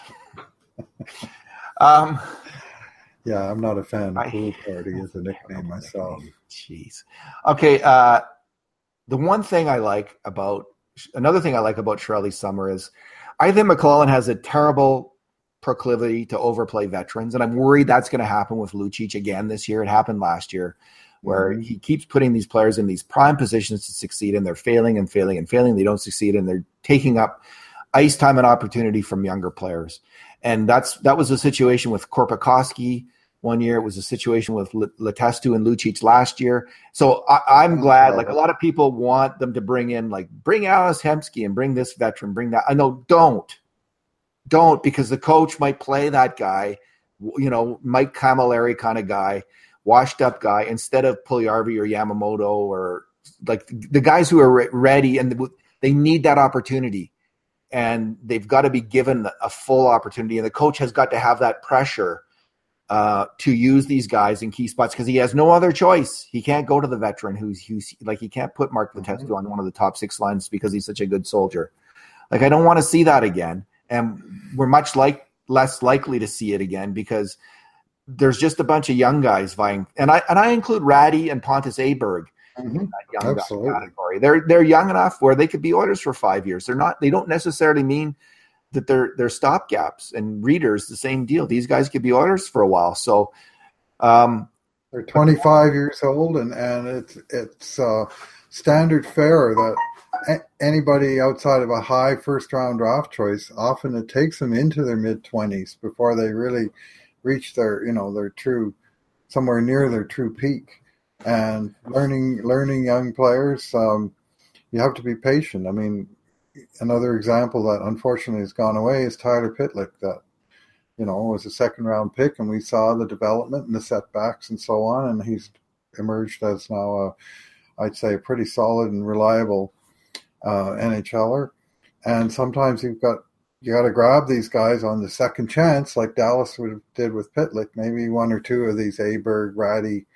um, yeah, I'm not a fan of Pool Party as a nickname myself. Jeez. Okay, uh, the one thing I like about, another thing I like about Chiarelli's summer is I think McLellan has a terrible proclivity to overplay veterans, and I'm worried that's going to happen with Lucic again this year. It happened last year, where mm-hmm. he keeps putting these players in these prime positions to succeed, and they're failing and failing and failing. They don't succeed, and they're taking up ice time and opportunity from younger players. And that's that was a situation with Korpikoski one year. It was a situation with Letestu and Lucic last year. So I, I'm glad. Like, a lot of people want them to bring in, like, bring Ales Hemsky and bring this veteran, bring that. I know, don't. Don't, because the coach might play that guy, you know, Mike Camilleri kind of guy, washed up guy, instead of Puljujarvi or Yamamoto, or like the guys who are ready, and they need that opportunity, and they've got to be given a full opportunity. And the coach has got to have that pressure uh, to use these guys in key spots because he has no other choice. He can't go to the veteran who's, who's like he can't put Mark Letestu mm-hmm. on one of the top six lines because he's such a good soldier. Like I don't want to see that again, and we're much like less likely to see it again because there's just a bunch of young guys vying, and I and I include Ratty and Pontus Aberg mm-hmm. in that young Absolutely. guy category. They're they're young enough where they could be Oilers for five years. They're not. They don't necessarily mean that they're they're stopgaps. And Reader's the same deal. These guys could be Oilers for a while. So um, they're twenty-five years old, and and it's it's uh, standard fare that a- anybody outside of a high first round draft choice, often it takes them into their mid twenties before they really reach their, you know, their true, somewhere near their true peak. And learning, learning young players, um, you have to be patient. I mean, another example that unfortunately has gone away is Tyler Pitlick, that, you know, was a second round pick, and we saw the development and the setbacks and so on. And he's emerged as now, a, I'd say, a pretty solid and reliable uh, NHLer. And sometimes you've got, you got to grab these guys on the second chance, like Dallas would, did with Pitlick. Maybe one or two of these Aberg, Ratty,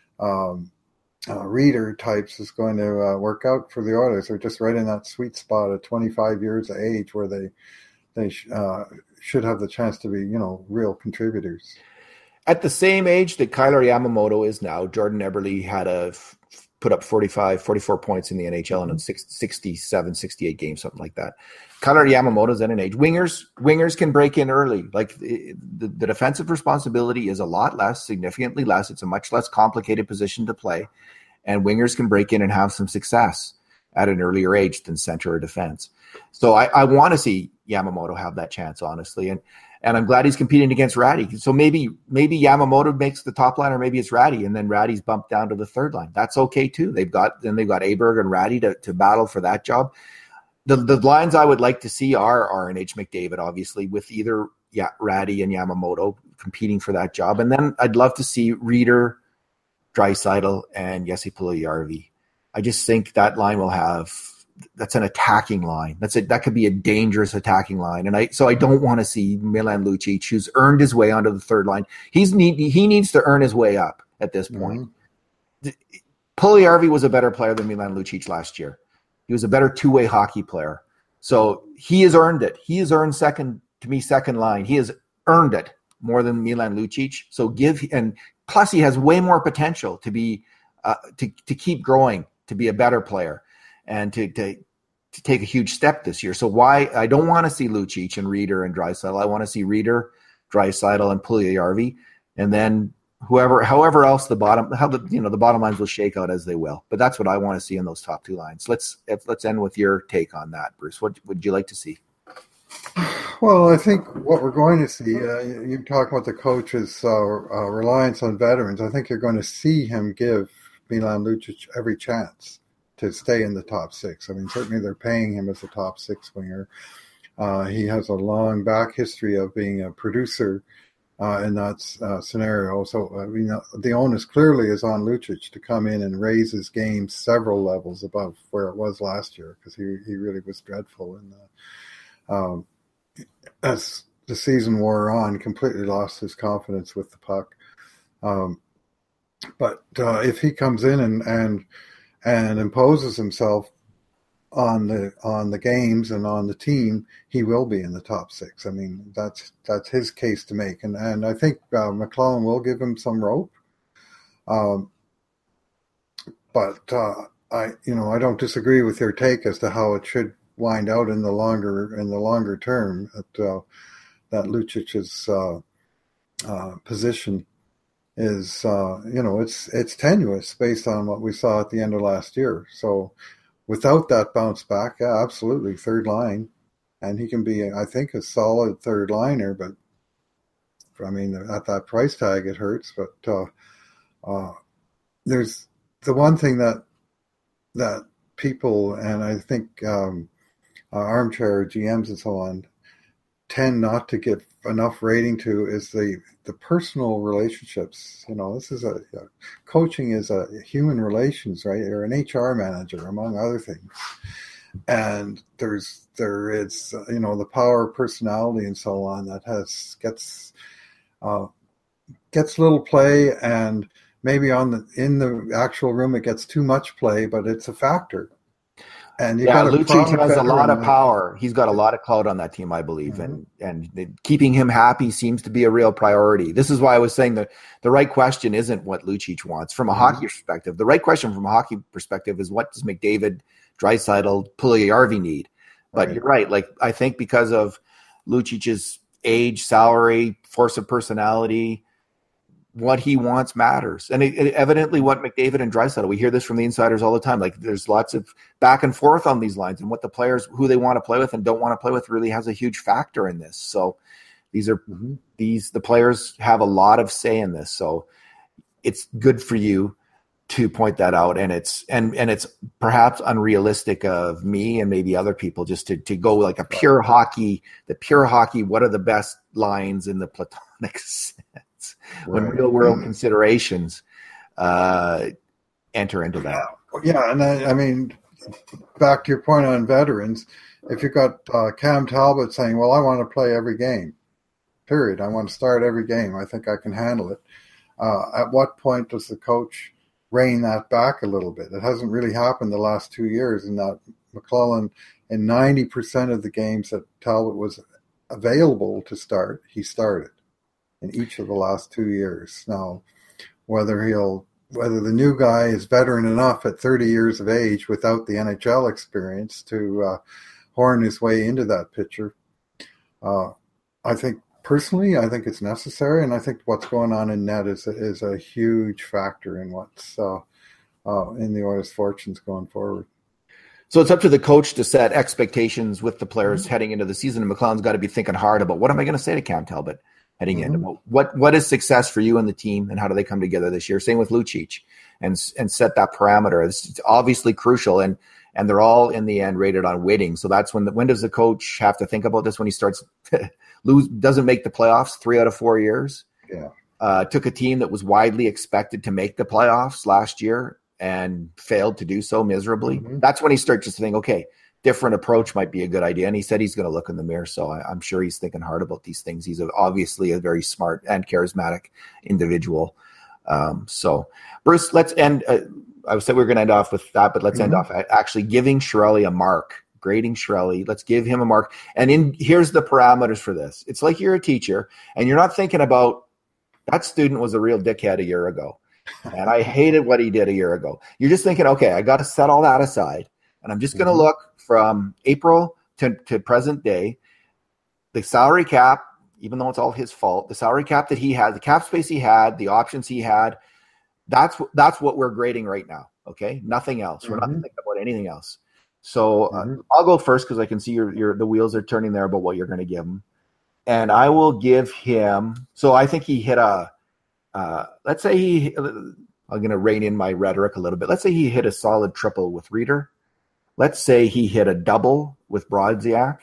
um, uh, Reader types is going to uh, work out for the Oilers. They're just right in that sweet spot at twenty-five years of age where they they sh- uh, should have the chance to be, you know, real contributors. At the same age that Kyler Yamamoto is now, Jordan Eberle had a f- put up forty-five, forty-four points in the N H L in sixty-seven, sixty-eight games, something like that. Kyler Yamamoto's at an age. Wingers wingers can break in early. Like the, the, the defensive responsibility is a lot less, significantly less. It's a much less complicated position to play. And wingers can break in and have some success at an earlier age than center or defense. So I, I want to see Yamamoto have that chance, honestly. And and I'm glad he's competing against Ratty. So maybe maybe Yamamoto makes the top line, or maybe it's Ratty, and then Ratty's bumped down to the third line. That's okay too. They've got then they've got Aberg and Ratty to, to battle for that job. The the lines I would like to see are R N H McDavid, obviously, with either yeah, Ratty and Yamamoto competing for that job. And then I'd love to see Reader, Draisaitl, and Jesse Puljujarvi. I just think that line will have that's an attacking line. That's a, that could be a dangerous attacking line. And I so I don't want to see Milan Lucic, who's earned his way onto the third line. He's need he needs to earn his way up at this point. Mm-hmm. Puljujarvi was a better player than Milan Lucic last year. He was a better two-way hockey player. So he has earned it. He has earned second, to me, second line. He has earned it more than Milan Lucic. So give, and plus he has way more potential to be, uh, to, to keep growing, to be a better player and to, to, to take a huge step this year. So why, I don't want to see Lucic and Reader and Draisaitl. I want to see Reader, Draisaitl, and Puljujarvi. And then whoever, however else the bottom, how the you know the bottom lines will shake out as they will. But that's what I want to see in those top two lines. Let's let's end with your take on that, Bruce. What would you like to see? Well, I think what we're going to see, uh, you talk about the coach's uh, uh, reliance on veterans. I think you're going to see him give Milan Lucic every chance to stay in the top six. I mean, certainly they're paying him as a top six winger. Uh, he has a long back history of being a producer Uh, in that uh, scenario. So, I mean, the onus clearly is on Lucic to come in and raise his game several levels above where it was last year, because he, he really was dreadful. And uh, um, as the season wore on, completely lost his confidence with the puck. Um, but uh, if he comes in and, and and imposes himself on the on the games and on the team, he will be in the top six. I mean, that's that's his case to make, and and I think uh, McLellan will give him some rope. Um, but uh, I, you know, I don't disagree with your take as to how it should wind out in the longer in the longer term. That uh, that Lucic's uh, uh, position is, uh, you know, it's it's tenuous based on what we saw at the end of last year. So. Without that bounce back, yeah, absolutely, third line. And he can be, I think, a solid third liner, but, I mean, at that price tag, it hurts. But uh, uh, there's the one thing that that people, and I think um, uh, armchair G Ms and so on, tend not to give enough rating to is the the personal relationships. You know, this is a, a coaching is a human relations, right? You're an H R manager, among other things, and there's there is uh, you know, the power of personality and so on that has gets uh, gets little play, and maybe on the in the actual room it gets too much play, but it's a factor. And you yeah, got Lucic has a lot of power. He's got a lot of clout on that team, I believe, mm-hmm. and and the, keeping him happy seems to be a real priority. This is why I was saying that the right question isn't what Lucic wants from a mm-hmm. hockey perspective. The right question from a hockey perspective is what does McDavid, Draisaitl, Puljujarvi need? But right. You're right. Like I think because of Lucic's age, salary, force of personality, what he wants matters. And it, it, evidently what McDavid and Draisaitl, we hear this from the insiders all the time. Like there's lots of back and forth on these lines, and what the players, who they want to play with and don't want to play with, really has a huge factor in this. So these are mm-hmm. these, the players have a lot of say in this. So it's good for you to point that out. And it's, and, and it's perhaps unrealistic of me and maybe other people just to, to go like a pure hockey, the pure hockey. What are the best lines in the platonic sense? When right. real world considerations uh, enter into that. Yeah, and I, I mean, back to your point on veterans, if you've got uh, Cam Talbot saying, well, I want to play every game, period. I want to start every game. I think I can handle it. Uh, at what point does the coach rein that back a little bit? It hasn't really happened the last two years in that McLellan, in ninety percent of the games that Talbot was available to start, he started. In each of the last two years. Now, whether he'll, whether the new guy is veteran enough at thirty years of age without the N H L experience to uh, horn his way into that picture, uh, I think personally, I think it's necessary, and I think what's going on in net is is a huge factor in what's uh, uh, in the Oilers' fortunes going forward. So it's up to the coach to set expectations with the players mm-hmm. heading into the season, and McLellan's got to be thinking hard about what am I going to say to Cam Talbot heading mm-hmm. in. What what is success for you and the team, and how do they come together this year? Same with Lucic, and and set that parameter. It's, it's obviously crucial, and and they're all in the end rated on winning. So that's when the, when does the coach have to think about this? When he starts lose, doesn't make the playoffs three out of four years. Yeah, uh, took a team that was widely expected to make the playoffs last year and failed to do so miserably. Mm-hmm. That's when he starts to think, okay, different approach might be a good idea. And he said he's going to look in the mirror. So I, I'm sure he's thinking hard about these things. He's a, obviously a very smart and charismatic individual. Um, so Bruce, let's end. Uh, I said we were going to end off with that, but let's mm-hmm. end off actually giving Chiarelli a mark, grading Chiarelli. Let's give him a mark. And in here's the parameters for this. It's like you're a teacher and you're not thinking about that student was a real dickhead a year ago. And I hated what he did a year ago. You're just thinking, okay, I got to set all that aside. And I'm just going to mm-hmm. look from April to, to present day, the salary cap, even though it's all his fault, the salary cap that he had, the cap space he had, the options he had, that's that's what we're grading right now. Okay, nothing else. Mm-hmm. We're not thinking about anything else. So uh, mm-hmm. I'll go first because I can see your your the wheels are turning there about what you're going to give him, and I will give him. So I think he hit a. Uh, let's say he. I'm going to rein in my rhetoric a little bit. Let's say he hit a solid triple with Reeder. Let's say he hit a double with Brodziak.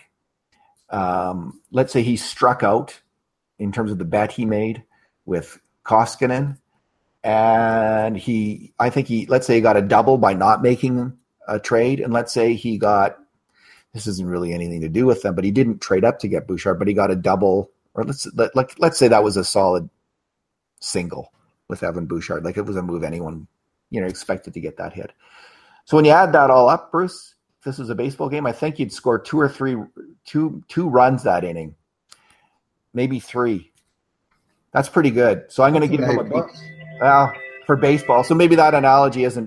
Um, let's say he struck out in terms of the bet he made with Koskinen. And he, I think he, let's say he got a double by not making a trade. And let's say he got, this isn't really anything to do with them, but he didn't trade up to get Bouchard, but he got a double, or let's, let, like, let's say that was a solid single with Evan Bouchard. Like it was a move anyone, you know, expected to get that hit. So when you add that all up, Bruce, if this was a baseball game, I think you'd score two or three, two, two runs that inning, maybe three. That's pretty good. So I'm going to give him a B. Well, for baseball. So maybe that analogy isn't,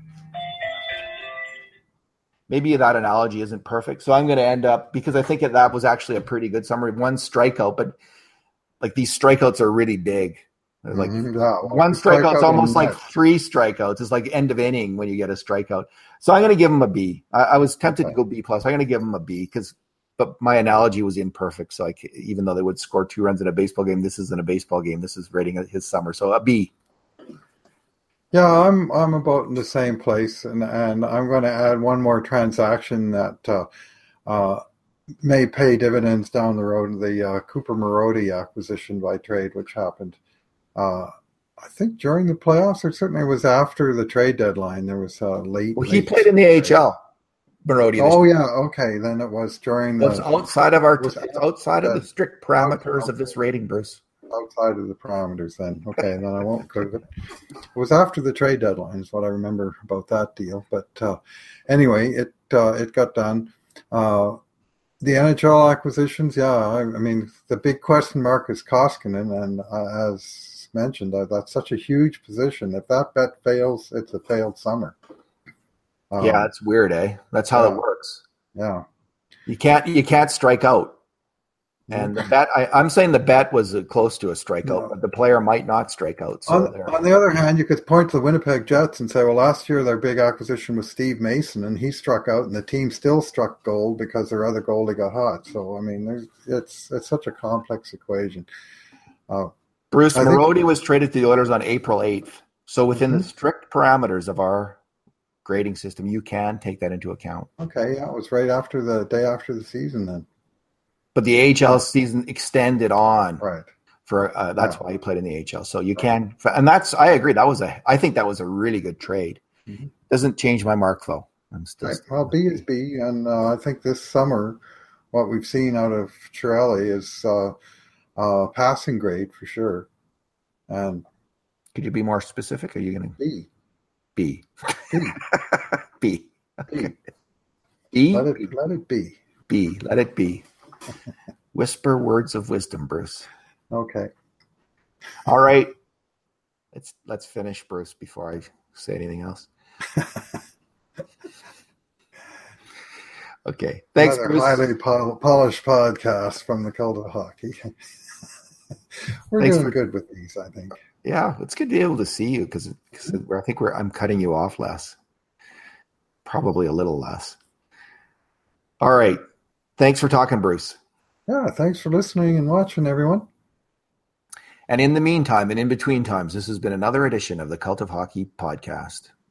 maybe that analogy isn't perfect. So I'm going to end up, because I think that was actually a pretty good summary. One strikeout, but like these strikeouts are really big. Like mm-hmm. yeah, well, one strikeout's strikeout almost like three strikeouts. It's like end of inning when you get a strikeout. So I'm going to give him a B. I, I was tempted okay. to go B plus. I'm going to give him a B because, but my analogy was imperfect. So I, even though they would score two runs in a baseball game, this isn't a baseball game. This is rating his summer. So a B. Yeah, I'm I'm about in the same place, and and I'm going to add one more transaction that uh, uh, may pay dividends down the road. The uh, Cooper Marody acquisition by trade, which happened. Uh, I think during the playoffs, or certainly was after the trade deadline. There was uh, late. Well, he late played in the A H L. Marody. Oh yeah, okay. Then it was during the. It's outside of our. It's outside of the strict parameters of this rating, Bruce. outside of the parameters then. Okay, then I won't include it. It was after the trade deadline is what I remember about that deal. But uh, anyway, it uh, it got done. Uh, the N H L acquisitions, yeah, I, I mean, the big question mark is Koskinen, and uh, as mentioned, uh, that's such a huge position. If that bet fails, it's a failed summer. Um, yeah, it's weird, eh? That's how yeah. it works. Yeah. You can't you can't strike out. And the bet, I, I'm saying the bet was close to a strikeout, No. but the player might not strike out. So on, on the other hand, you could point to the Winnipeg Jets and say, well, last year their big acquisition was Steve Mason, and he struck out, and the team still struck gold because their other goalie got hot. So, I mean, there's, it's it's such a complex equation. Uh, Bruce I Marody think, was traded to the Oilers on April eighth. So within mm-hmm. the strict parameters of our grading system, you can take that into account. Okay, yeah, it was right after the day after the season then. But the A H L season extended on, right? For uh, that's yeah. why he played in the A H L. So you can, and that's I agree. That was a, I think that was a really good trade. Mm-hmm. Doesn't change my mark though. I'm still. Right. Well, B is B, and uh, I think this summer, what we've seen out of Chiarelli is uh, uh, passing grade for sure. And could you be more specific? Are you going to B? B. B. B. B. B. Let it let it be. B. Let it be. Whisper words of wisdom, Bruce. Okay. All right. Let's let's finish, Bruce, before I say anything else. Okay. Thanks, Another Bruce. highly pol- polished podcast from the Cult of Hockey. We're Thanks doing for, good with these, I think. Yeah, it's good to be able to see you because I think we're I'm cutting you off less. Probably a little less. All right. Thanks for talking, Bruce. Yeah, thanks for listening and watching, everyone. And in the meantime, and in between times, this has been another edition of the Cult of Hockey podcast.